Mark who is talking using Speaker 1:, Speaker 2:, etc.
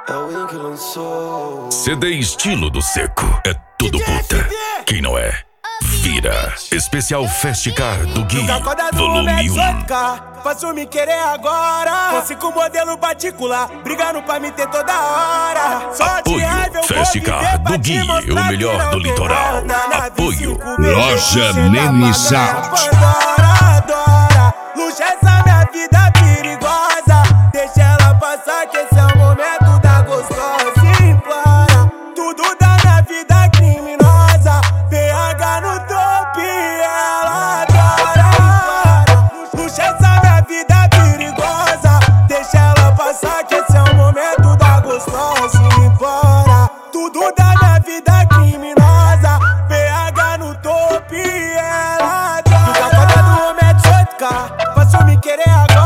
Speaker 1: É o Win que lançou.
Speaker 2: CD Estilo do Seco. É tudo puta. Quem não é, vira. Especial Festicar do Gui, volume 1.
Speaker 3: Faço me querer agora. Fosse com modelo particular, brigando pra me ter toda hora. Só de raiva eu vou
Speaker 2: Festicar do Gui, o melhor do litoral. Apoio
Speaker 4: Loja Nene Sound.
Speaker 3: Adora, luxa essa minha vida perigosa. Deixa ela passar que esse é o momento da gostosa. Implora, tudo da minha vida criminosa. PH no top, ela adora. Luxa essa minha vida perigosa. Deixa ela passar que esse é o momento da gostosa. Implora, tudo da minha vida criminosa. PH no top, ela adora. Do café do homem é 18K, faço me querer agora.